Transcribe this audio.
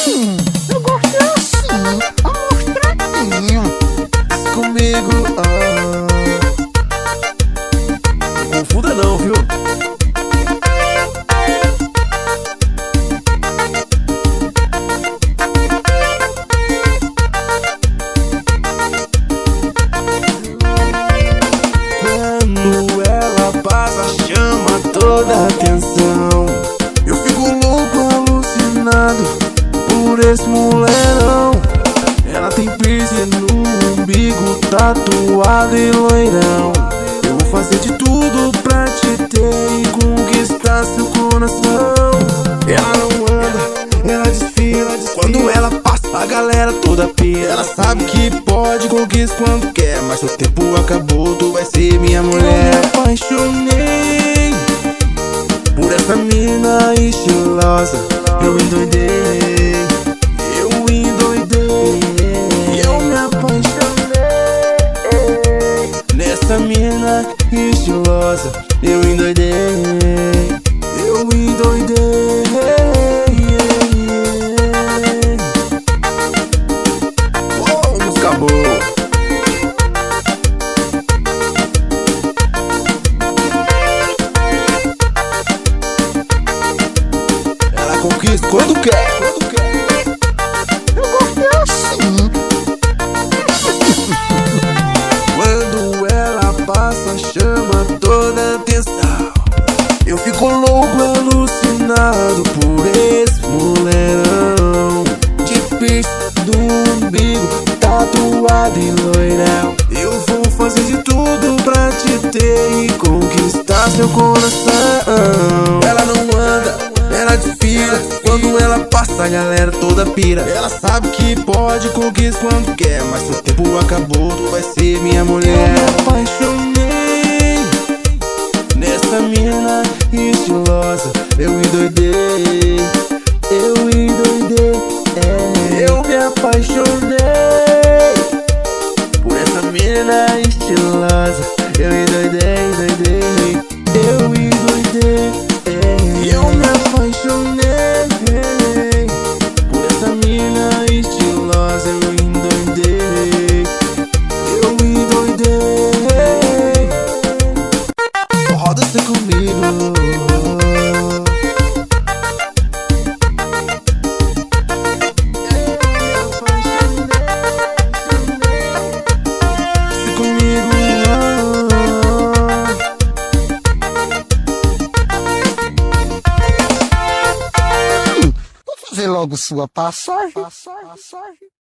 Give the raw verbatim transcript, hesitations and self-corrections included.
Hum, eu gosto é assim, amostradinho. Comigo, ah. Não confunda não, viu? Quando ela passa, chama toda a atenção. Eu fico louco, alucinado por esse mulherão. Ela tem piercing no umbigo, tatuado e loirão. Eu vou fazer de tudo pra te ter e conquistar seu coração. Ela não anda, ela desfila, desfila. Quando ela passa, a galera toda pira. Ela sabe que pode conquistar quando quer, mas seu tempo acabou, tu vai ser minha mulher. Eu me apaixonei por essa mina estilosa. Eu endoidei, eu endoidei. Eu me apaixonei nessa mina estilosa. Eu endoidei, eu endoidei. Oh, música boa. Ela conquista quando quer, quando quer. Eu gosto é assim. Quando ela passa, chama toda a atenção. Eu fico louco, alucinado por esse mulherão. De piercing do umbigo, tatuado e loirão. Eu vou fazer de tudo pra te ter e conquistar seu coração. Ela não anda, ela desfila. Quando ela passa, a galera toda pira. Ela sabe que pode conquistar quando quer, mas seu tempo acabou, tu vai ser minha mulher. Eu me apaixonei nessa mina estilosa. Eu endoidei, eu endoidei, é. Eu me apaixonei por essa mina estilosa. Eu endoidei, endoidei, eu endoidei, é. Eu me apaixonei por essa mina estilosa. Eu endoidei, eu endoidei. Roda você comigo. Se comigo. Vou fazer logo sua passagem. Passagem.